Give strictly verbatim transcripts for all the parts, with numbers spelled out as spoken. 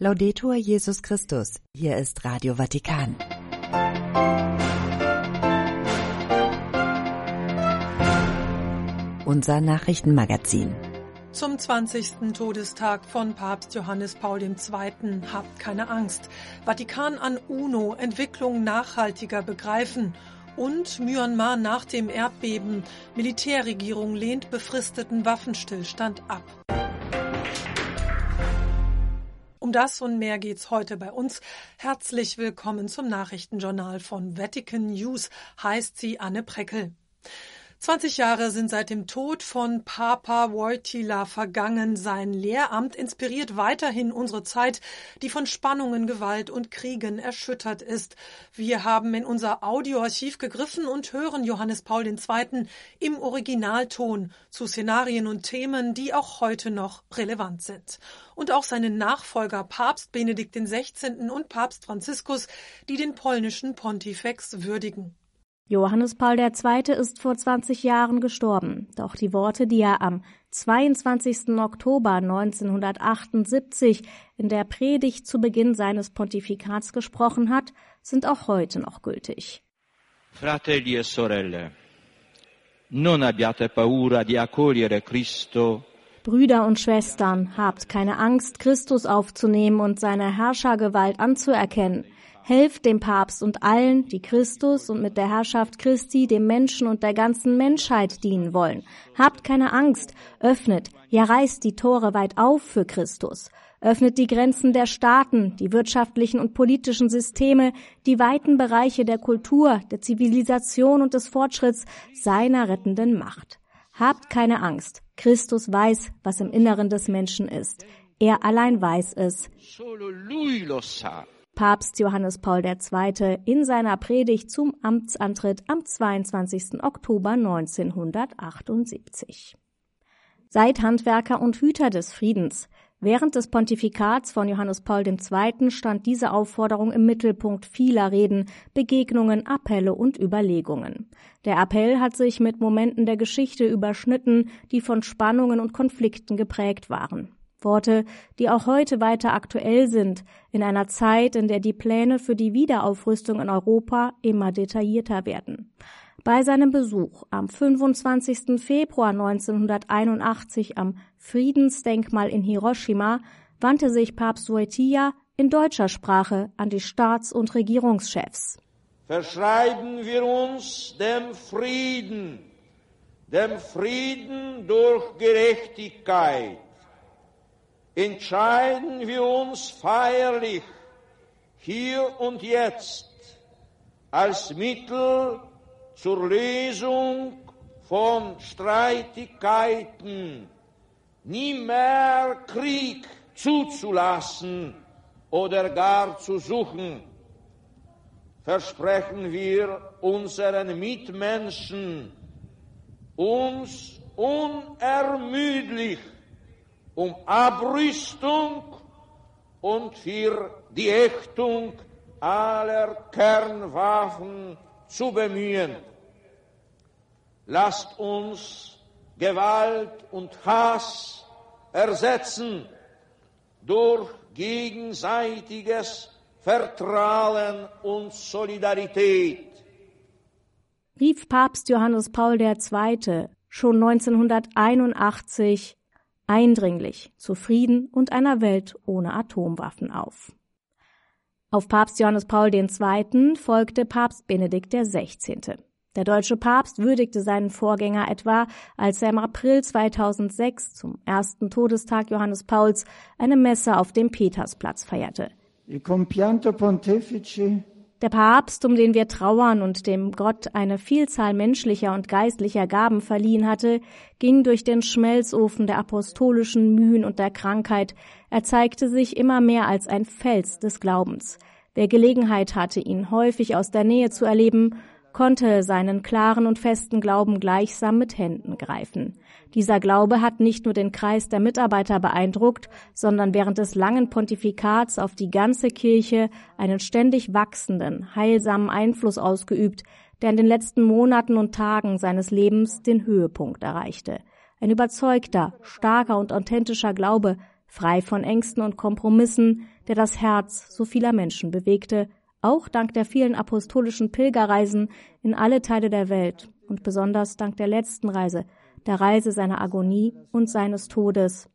Laudetur Jesus Christus. Hier ist Radio Vatikan. Unser Nachrichtenmagazin. Zum zwanzigsten Todestag von Papst Johannes Paul der Zweite. Habt keine Angst. Vatikan an UNO. Entwicklung nachhaltiger begreifen. Und Myanmar nach dem Erdbeben. Militärregierung lehnt befristeten Waffenstillstand ab. Um das und mehr geht's heute bei uns. Herzlich willkommen zum Nachrichtenjournal von Vatican News, heißt sie Anne Preckel. zwanzig Jahre sind seit dem Tod von Papa Wojtyła vergangen. Sein Lehramt inspiriert weiterhin unsere Zeit, die von Spannungen, Gewalt und Kriegen erschüttert ist. Wir haben in unser Audioarchiv gegriffen und hören Johannes Paul der Zweite. im Originalton zu Szenarien und Themen, die auch heute noch relevant sind. Und auch seine Nachfolger Papst Benedikt der Sechzehnte. und Papst Franziskus, die den polnischen Pontifex würdigen. Johannes Paul der Zweite. ist vor zwanzig Jahren gestorben. Doch die Worte, die er am zweiundzwanzigsten Oktober neunzehnhundertachtundsiebzig in der Predigt zu Beginn seines Pontifikats gesprochen hat, sind auch heute noch gültig. Fratelli e sorelle, non abbiate paura di accogliere Cristo. Brüder und Schwestern, habt keine Angst, Christus aufzunehmen und seine Herrschergewalt anzuerkennen. Helft dem Papst und allen, die Christus und mit der Herrschaft Christi dem Menschen und der ganzen Menschheit dienen wollen. Habt keine Angst, öffnet, ja reißt die Tore weit auf für Christus. Öffnet die Grenzen der Staaten, die wirtschaftlichen und politischen Systeme, die weiten Bereiche der Kultur, der Zivilisation und des Fortschritts seiner rettenden Macht. Habt keine Angst, Christus weiß, was im Inneren des Menschen ist. Er allein weiß es. Solo lui lo sa. Papst Johannes Paul der Zweite. in seiner Predigt zum Amtsantritt am zweiundzwanzigsten Oktober neunzehnhundertachtundsiebzig. Seid Handwerker und Hüter des Friedens. Während des Pontifikats von Johannes Paul der Zweite. stand diese Aufforderung im Mittelpunkt vieler Reden, Begegnungen, Appelle und Überlegungen. Der Appell hat sich mit Momenten der Geschichte überschnitten, die von Spannungen und Konflikten geprägt waren. Worte, die auch heute weiter aktuell sind, in einer Zeit, in der die Pläne für die Wiederaufrüstung in Europa immer detaillierter werden. Bei seinem Besuch am fünfundzwanzigsten Februar neunzehnhunderteinundachtzig am Friedensdenkmal in Hiroshima wandte sich Papst Wojtyła in deutscher Sprache an die Staats- und Regierungschefs. Verschreiben wir uns dem Frieden, dem Frieden durch Gerechtigkeit. Entscheiden wir uns feierlich, hier und jetzt, als Mittel zur Lösung von Streitigkeiten, nie mehr Krieg zuzulassen oder gar zu suchen. Versprechen wir unseren Mitmenschen, uns unermüdlich um Abrüstung und für die Ächtung aller Kernwaffen zu bemühen. Lasst uns Gewalt und Hass ersetzen durch gegenseitiges Vertrauen und Solidarität. Rief Papst Johannes Paul der Zweite. schon neunzehnhunderteinundachtzig eindringlich zu Frieden und einer Welt ohne Atomwaffen auf. Auf Papst Johannes Paul der Zweite. folgte Papst Benedikt der Sechzehnte. Der deutsche Papst würdigte seinen Vorgänger etwa, als er im April zweitausendsechs zum ersten Todestag Johannes Pauls eine Messe auf dem Petersplatz feierte. Il compianto pontefice. Der Papst, um den wir trauern und dem Gott eine Vielzahl menschlicher und geistlicher Gaben verliehen hatte, ging durch den Schmelzofen der apostolischen Mühen und der Krankheit. Er zeigte sich immer mehr als ein Fels des Glaubens. Wer Gelegenheit hatte, ihn häufig aus der Nähe zu erleben, konnte seinen klaren und festen Glauben gleichsam mit Händen greifen. Dieser Glaube hat nicht nur den Kreis der Mitarbeiter beeindruckt, sondern während des langen Pontifikats auf die ganze Kirche einen ständig wachsenden, heilsamen Einfluss ausgeübt, der in den letzten Monaten und Tagen seines Lebens den Höhepunkt erreichte. Ein überzeugter, starker und authentischer Glaube frei von Ängsten und Kompromissen, der das Herz so vieler Menschen bewegte, auch dank der vielen apostolischen Pilgerreisen in alle Teile der Welt und besonders dank der letzten Reise, der Reise seiner Agonie und seines Todes,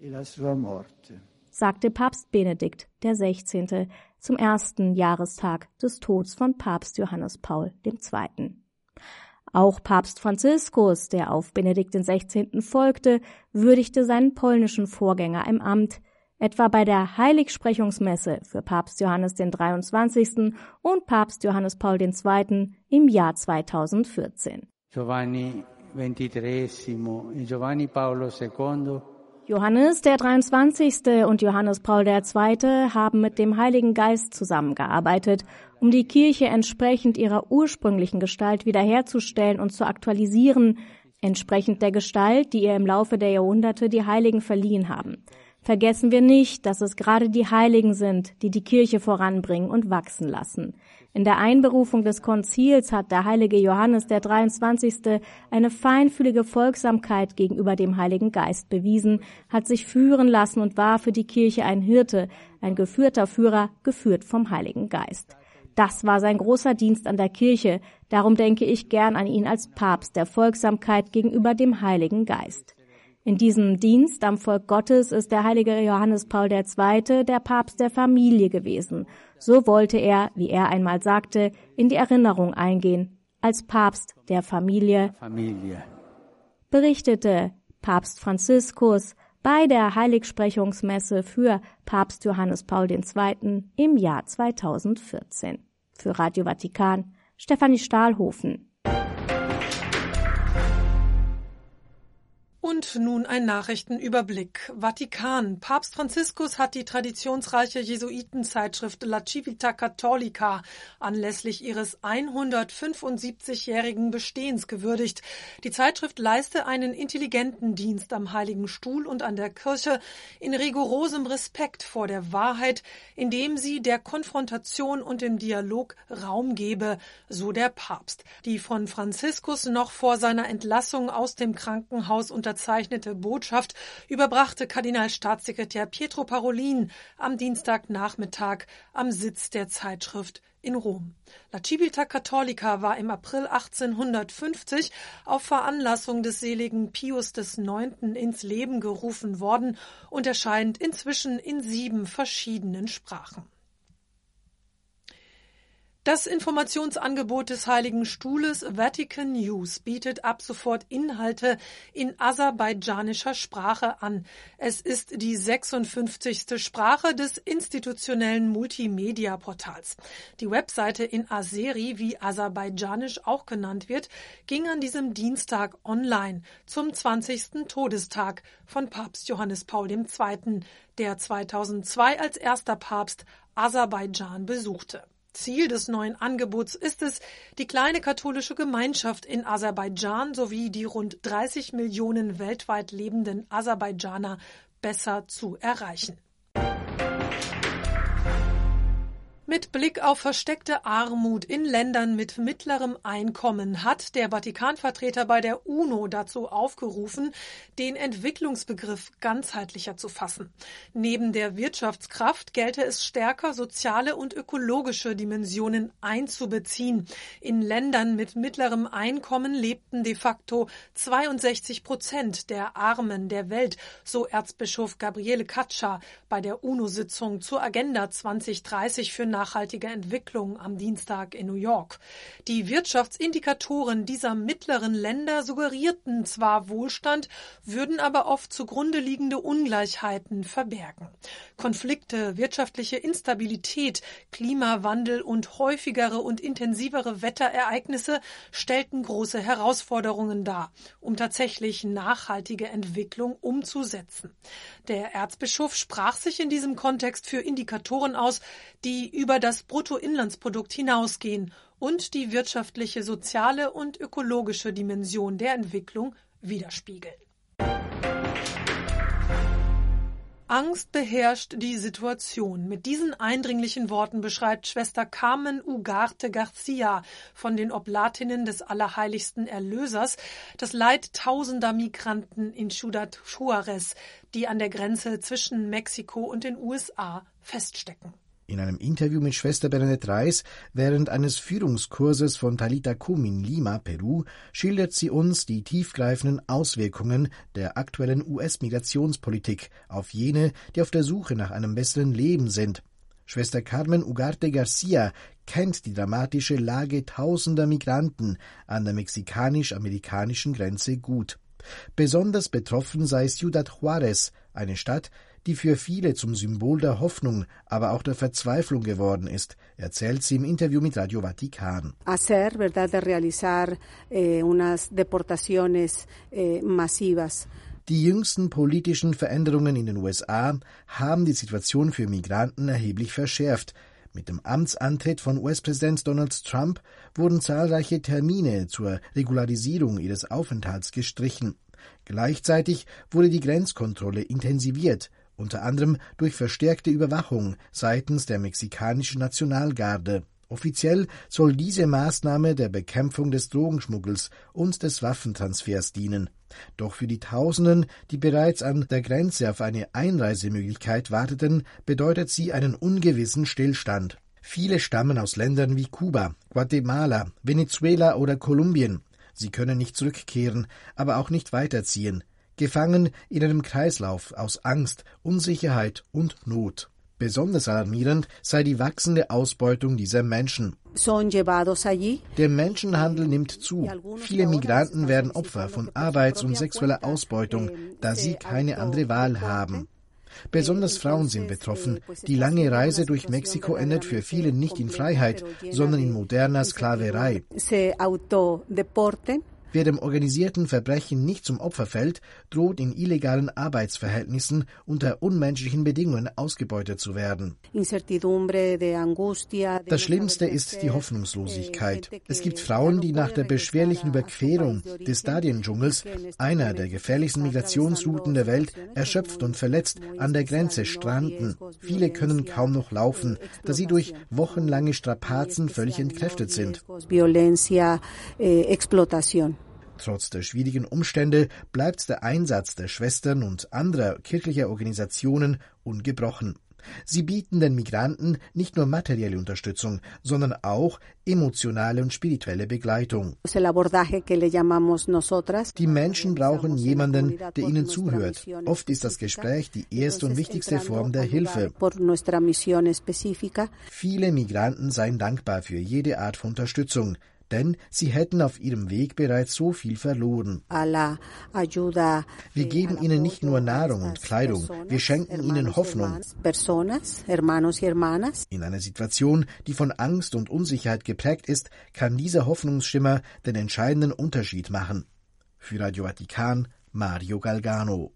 sagte Papst Benedikt der Sechzehnte zum ersten Jahrestag des Todes von Papst Johannes Paul der Zweite. Auch Papst Franziskus, der auf Benedikt den Sechzehnten folgte, würdigte seinen polnischen Vorgänger im Amt, etwa bei der Heiligsprechungsmesse für Papst Johannes den Dreiundzwanzigsten und Papst Johannes Paul der Zweite im Jahr zweitausendvierzehn. Giovanni ventitreesimo e Giovanni Paolo secondo Johannes der Dreiundzwanzigste und Johannes Paul der Zweite haben mit dem Heiligen Geist zusammengearbeitet, um die Kirche entsprechend ihrer ursprünglichen Gestalt wiederherzustellen und zu aktualisieren, entsprechend der Gestalt, die ihr im Laufe der Jahrhunderte die Heiligen verliehen haben. Vergessen wir nicht, dass es gerade die Heiligen sind, die die Kirche voranbringen und wachsen lassen. In der Einberufung des Konzils hat der heilige Johannes der Dreiundzwanzigste eine feinfühlige Folgsamkeit gegenüber dem Heiligen Geist bewiesen, hat sich führen lassen und war für die Kirche ein Hirte, ein geführter Führer, geführt vom Heiligen Geist. Das war sein großer Dienst an der Kirche, darum denke ich gern an ihn als Papst der Folgsamkeit gegenüber dem Heiligen Geist. In diesem Dienst am Volk Gottes ist der heilige Johannes Paul der Zweite der Papst der Familie gewesen. So wollte er, wie er einmal sagte, in die Erinnerung eingehen, als Papst der Familie, Familie. Berichtete Papst Franziskus bei der Heiligsprechungsmesse für Papst Johannes Paul der Zweite im Jahr zweitausendvierzehn. Für Radio Vatikan, Stefanie Stahlhofen. Und nun ein Nachrichtenüberblick. Vatikan. Papst Franziskus hat die traditionsreiche Jesuitenzeitschrift La Civita Cattolica anlässlich ihres hundertfünfundsiebzigjährigen Bestehens gewürdigt. Die Zeitschrift leiste einen intelligenten Dienst am Heiligen Stuhl und an der Kirche in rigorosem Respekt vor der Wahrheit, indem sie der Konfrontation und dem Dialog Raum gebe, so der Papst. Die von Franziskus noch vor seiner Entlassung aus dem Krankenhaus unter unterzeichnete Botschaft überbrachte Kardinalstaatssekretär Pietro Parolin am Dienstagnachmittag am Sitz der Zeitschrift in Rom. La Civita Cattolica war im April achtzehnhundertfünfzig auf Veranlassung des seligen Pius des Neunten ins Leben gerufen worden und erscheint inzwischen in sieben verschiedenen Sprachen. Das Informationsangebot des Heiligen Stuhles Vatican News bietet ab sofort Inhalte in aserbaidschanischer Sprache an. Es ist die sechsundfünfzigste Sprache des institutionellen Multimedia-Portals. Die Webseite in Azeri, wie aserbaidschanisch auch genannt wird, ging an diesem Dienstag online zum zwanzigsten Todestag von Papst Johannes Paul der Zweite, der zweitausendzwei als erster Papst Aserbaidschan besuchte. Ziel des neuen Angebots ist es, die kleine katholische Gemeinschaft in Aserbaidschan sowie die rund dreißig Millionen weltweit lebenden Aserbaidschaner besser zu erreichen. Mit Blick auf versteckte Armut in Ländern mit mittlerem Einkommen hat der Vatikanvertreter bei der UNO dazu aufgerufen, den Entwicklungsbegriff ganzheitlicher zu fassen. Neben der Wirtschaftskraft gelte es stärker, soziale und ökologische Dimensionen einzubeziehen. In Ländern mit mittlerem Einkommen lebten de facto zweiundsechzig Prozent der Armen der Welt, so Erzbischof Gabriele Caccia bei der UNO-Sitzung zur Agenda zweitausenddreißig für nachhaltige Entwicklung am Dienstag in New York. Die Wirtschaftsindikatoren dieser mittleren Länder suggerierten zwar Wohlstand, würden aber oft zugrunde liegende Ungleichheiten verbergen. Konflikte, wirtschaftliche Instabilität, Klimawandel und häufigere und intensivere Wetterereignisse stellten große Herausforderungen dar, um tatsächlich nachhaltige Entwicklung umzusetzen. Der Erzbischof sprach sich in diesem Kontext für Indikatoren aus, die über das Bruttoinlandsprodukt hinausgehen und die wirtschaftliche, soziale und ökologische Dimension der Entwicklung widerspiegeln. Angst beherrscht die Situation. Mit diesen eindringlichen Worten beschreibt Schwester Carmen Ugarte Garcia von den Oblatinnen des Allerheiligsten Erlösers das Leid tausender Migranten in Ciudad Juárez, die an der Grenze zwischen Mexiko und den U S A feststecken. In einem Interview mit Schwester Bernadette Reis während eines Führungskurses von Talita Kum in Lima, Peru, schildert sie uns die tiefgreifenden Auswirkungen der aktuellen U S-Migrationspolitik auf jene, die auf der Suche nach einem besseren Leben sind. Schwester Carmen Ugarte Garcia kennt die dramatische Lage tausender Migranten an der mexikanisch-amerikanischen Grenze gut. Besonders betroffen sei Ciudad Juárez, eine Stadt, die für viele zum Symbol der Hoffnung, aber auch der Verzweiflung geworden ist, erzählt sie im Interview mit Radio Vatikan. Hacer, verdad, de realizar eh, unas deportaciones eh, masivas. Die jüngsten politischen Veränderungen in den U S A haben die Situation für Migranten erheblich verschärft. Mit dem Amtsantritt von U S-Präsident Donald Trump wurden zahlreiche Termine zur Regularisierung ihres Aufenthalts gestrichen. Gleichzeitig wurde die Grenzkontrolle intensiviert, unter anderem durch verstärkte Überwachung seitens der mexikanischen Nationalgarde. Offiziell soll diese Maßnahme der Bekämpfung des Drogenschmuggels und des Waffentransfers dienen. Doch für die Tausenden, die bereits an der Grenze auf eine Einreisemöglichkeit warteten, bedeutet sie einen ungewissen Stillstand. Viele stammen aus Ländern wie Kuba, Guatemala, Venezuela oder Kolumbien. Sie können nicht zurückkehren, aber auch nicht weiterziehen, gefangen in einem Kreislauf aus Angst, Unsicherheit und Not. Besonders alarmierend sei die wachsende Ausbeutung dieser Menschen. Der Menschenhandel nimmt zu. Viele Migranten werden Opfer von Arbeits- und sexueller Ausbeutung, da sie keine andere Wahl haben. Besonders Frauen sind betroffen. Die lange Reise durch Mexiko endet für viele nicht in Freiheit, sondern in moderner Sklaverei. Wer dem organisierten Verbrechen nicht zum Opfer fällt, droht in illegalen Arbeitsverhältnissen unter unmenschlichen Bedingungen ausgebeutet zu werden. Das Schlimmste ist die Hoffnungslosigkeit. Es gibt Frauen, die nach der beschwerlichen Überquerung des Stadiendschungels, einer der gefährlichsten Migrationsrouten der Welt, erschöpft und verletzt an der Grenze stranden. Viele können kaum noch laufen, da sie durch wochenlange Strapazen völlig entkräftet sind. Trotz der schwierigen Umstände bleibt der Einsatz der Schwestern und anderer kirchlicher Organisationen ungebrochen. Sie bieten den Migranten nicht nur materielle Unterstützung, sondern auch emotionale und spirituelle Begleitung. Die Menschen brauchen jemanden, der ihnen zuhört. Oft ist das Gespräch die erste und wichtigste Form der Hilfe. Viele Migranten seien dankbar für jede Art von Unterstützung, denn sie hätten auf ihrem Weg bereits so viel verloren. Wir geben ihnen nicht nur Nahrung und Kleidung, wir schenken ihnen Hoffnung. In einer Situation, die von Angst und Unsicherheit geprägt ist, kann dieser Hoffnungsschimmer den entscheidenden Unterschied machen. Für Radio Vatikan, Mario Galgano.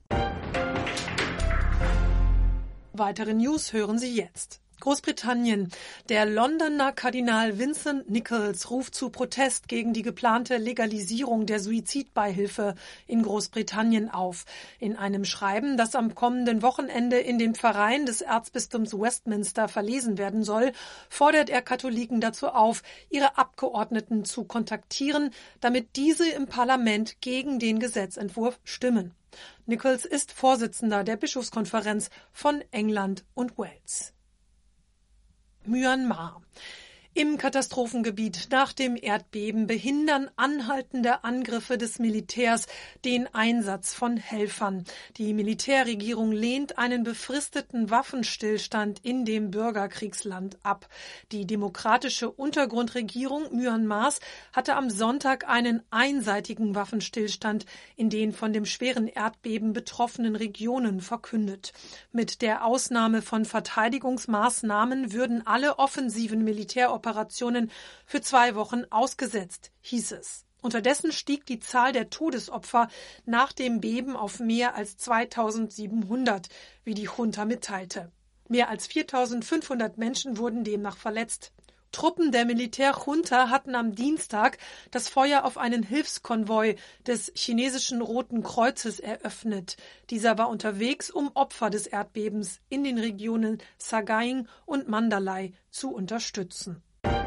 Weitere News hören Sie jetzt. Großbritannien. Der Londoner Kardinal Vincent Nichols ruft zu Protest gegen die geplante Legalisierung der Suizidbeihilfe in Großbritannien auf. In einem Schreiben, das am kommenden Wochenende in den Pfarreien des Erzbistums Westminster verlesen werden soll, fordert er Katholiken dazu auf, ihre Abgeordneten zu kontaktieren, damit diese im Parlament gegen den Gesetzentwurf stimmen. Nichols ist Vorsitzender der Bischofskonferenz von England und Wales. Myanmar. Im Katastrophengebiet nach dem Erdbeben behindern anhaltende Angriffe des Militärs den Einsatz von Helfern. Die Militärregierung lehnt einen befristeten Waffenstillstand in dem Bürgerkriegsland ab. Die demokratische Untergrundregierung Myanmars hatte am Sonntag einen einseitigen Waffenstillstand in den von dem schweren Erdbeben betroffenen Regionen verkündet. Mit der Ausnahme von Verteidigungsmaßnahmen würden alle offensiven Militäroperationen Operationen für zwei Wochen ausgesetzt, hieß es. Unterdessen stieg die Zahl der Todesopfer nach dem Beben auf mehr als zweitausendsiebenhundert, wie die Junta mitteilte. Mehr als viertausendfünfhundert Menschen wurden demnach verletzt. Truppen der Militärjunta hatten am Dienstag das Feuer auf einen Hilfskonvoi des chinesischen Roten Kreuzes eröffnet. Dieser war unterwegs, um Opfer des Erdbebens in den Regionen Sagaing und Mandalay zu unterstützen.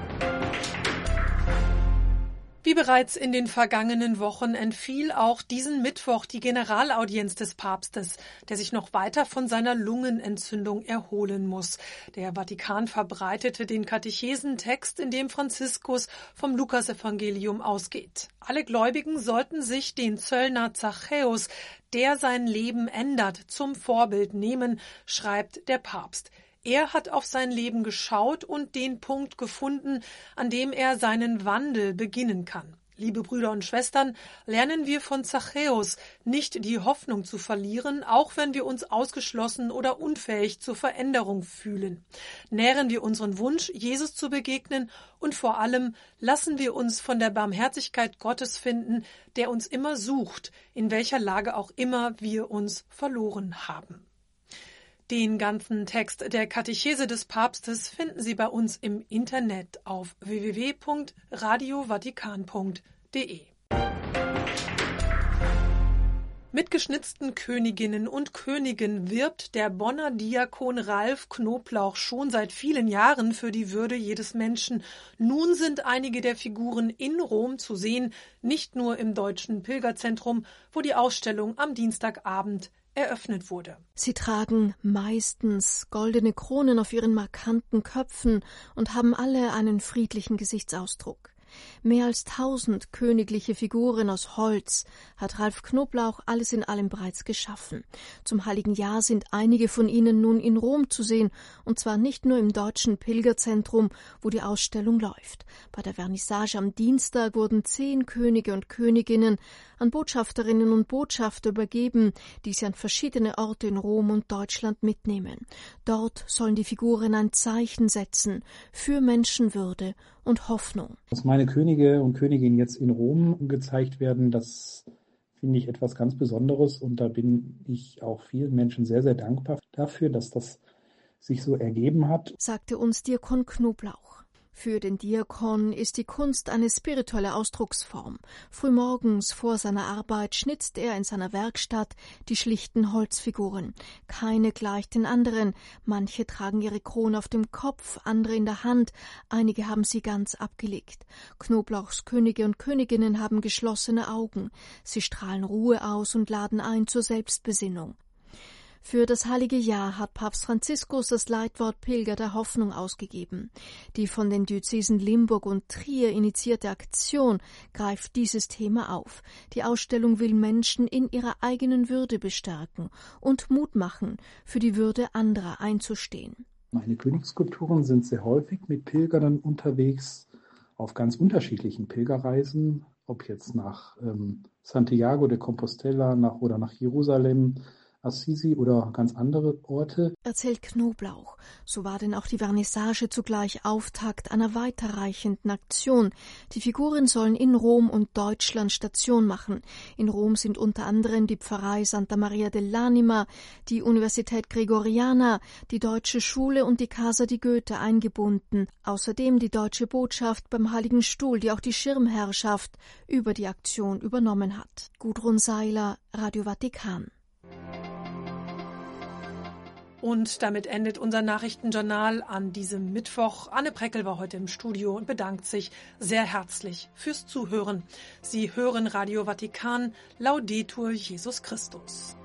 Wie bereits in den vergangenen Wochen entfiel auch diesen Mittwoch die Generalaudienz des Papstes, der sich noch weiter von seiner Lungenentzündung erholen muss. Der Vatikan verbreitete den Katechesentext, in dem Franziskus vom Lukasevangelium ausgeht. Alle Gläubigen sollten sich den Zöllner Zachäus, der sein Leben ändert, zum Vorbild nehmen, schreibt der Papst. Er hat auf sein Leben geschaut und den Punkt gefunden, an dem er seinen Wandel beginnen kann. Liebe Brüder und Schwestern, lernen wir von Zachäus, nicht die Hoffnung zu verlieren, auch wenn wir uns ausgeschlossen oder unfähig zur Veränderung fühlen. Nähren wir unseren Wunsch, Jesus zu begegnen, und vor allem lassen wir uns von der Barmherzigkeit Gottes finden, der uns immer sucht, in welcher Lage auch immer wir uns verloren haben. Den ganzen Text der Katechese des Papstes finden Sie bei uns im Internet auf w w w punkt radio vatikan punkt d e. Mit geschnitzten Königinnen und Königen wirbt der Bonner Diakon Ralf Knoblauch schon seit vielen Jahren für die Würde jedes Menschen. Nun sind einige der Figuren in Rom zu sehen, nicht nur im Deutschen Pilgerzentrum, wo die Ausstellung am Dienstagabend eröffnet wurde. Sie tragen meistens goldene Kronen auf ihren markanten Köpfen und haben alle einen friedlichen Gesichtsausdruck. Mehr als tausend königliche Figuren aus Holz hat Ralf Knoblauch alles in allem bereits geschaffen. Zum Heiligen Jahr sind einige von ihnen nun in Rom zu sehen, und zwar nicht nur im Deutschen Pilgerzentrum, wo die Ausstellung läuft. Bei der Vernissage am Dienstag wurden zehn Könige und Königinnen an Botschafterinnen und Botschafter übergeben, die sie an verschiedene Orte in Rom und Deutschland mitnehmen. Dort sollen die Figuren ein Zeichen setzen für Menschenwürde und Hoffnung. Dass meine Könige und Königinnen jetzt in Rom gezeigt werden, das finde ich etwas ganz Besonderes, und da bin ich auch vielen Menschen sehr, sehr dankbar dafür, dass das sich so ergeben hat, sagte uns Diakon Knoblauch. Für den Diakon ist die Kunst eine spirituelle Ausdrucksform. Frühmorgens vor seiner Arbeit schnitzt er in seiner Werkstatt die schlichten Holzfiguren. Keine gleich den anderen. Manche tragen ihre Krone auf dem Kopf, andere in der Hand, einige haben sie ganz abgelegt. Knoblauchs Könige und Königinnen haben geschlossene Augen. Sie strahlen Ruhe aus und laden ein zur Selbstbesinnung. Für das Heilige Jahr hat Papst Franziskus das Leitwort Pilger der Hoffnung ausgegeben. Die von den Diözesen Limburg und Trier initiierte Aktion greift dieses Thema auf. Die Ausstellung will Menschen in ihrer eigenen Würde bestärken und Mut machen, für die Würde anderer einzustehen. Meine Königsskulpturen sind sehr häufig mit Pilgern unterwegs, auf ganz unterschiedlichen Pilgerreisen, ob jetzt nach ähm, Santiago de Compostela nach, oder nach Jerusalem, Assisi oder ganz andere Orte. Erzählt Knoblauch. So war denn auch die Vernissage zugleich Auftakt einer weiterreichenden Aktion. Die Figuren sollen in Rom und Deutschland Station machen. In Rom sind unter anderem die Pfarrei Santa Maria dell'Anima, die Universität Gregoriana, die Deutsche Schule und die Casa di Goethe eingebunden. Außerdem die Deutsche Botschaft beim Heiligen Stuhl, die auch die Schirmherrschaft über die Aktion übernommen hat. Gudrun Seiler, Radio Vatikan. Und damit endet unser Nachrichtenjournal an diesem Mittwoch. Anne Preckel war heute im Studio und bedankt sich sehr herzlich fürs Zuhören. Sie hören Radio Vatikan, Laudetur Jesus Christus.